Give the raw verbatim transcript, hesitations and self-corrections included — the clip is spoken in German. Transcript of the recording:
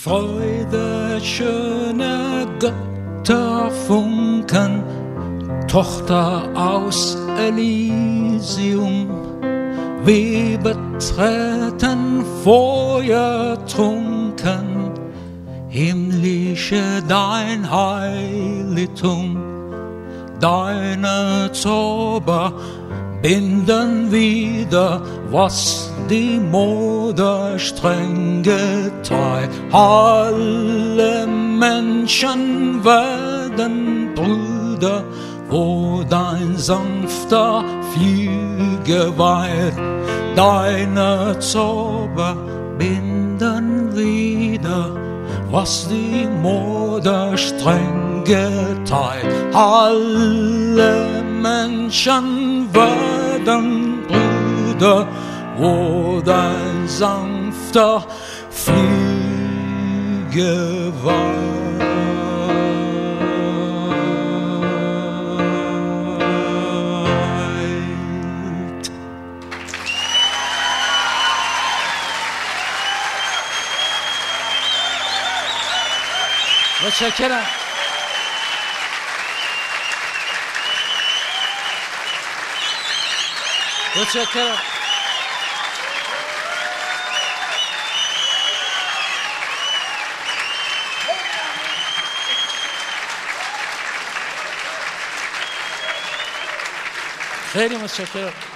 Freude, schöne Götterfunken, Tochter aus Elysium, wir betreten feuertrunken, himmlische dein Heiligtum, deine Zauber binden wieder, was die Mode streng geteilt. Alle Menschen werden Brüder, wo dein sanfter Flügel weilt. Deine Zauber binden wieder, was die Mode streng geteilt. Alle Menschen werden Brüder, wo dein sanfter Flügel weilt. متشکرم. متشکرم. خیلی متشکرم.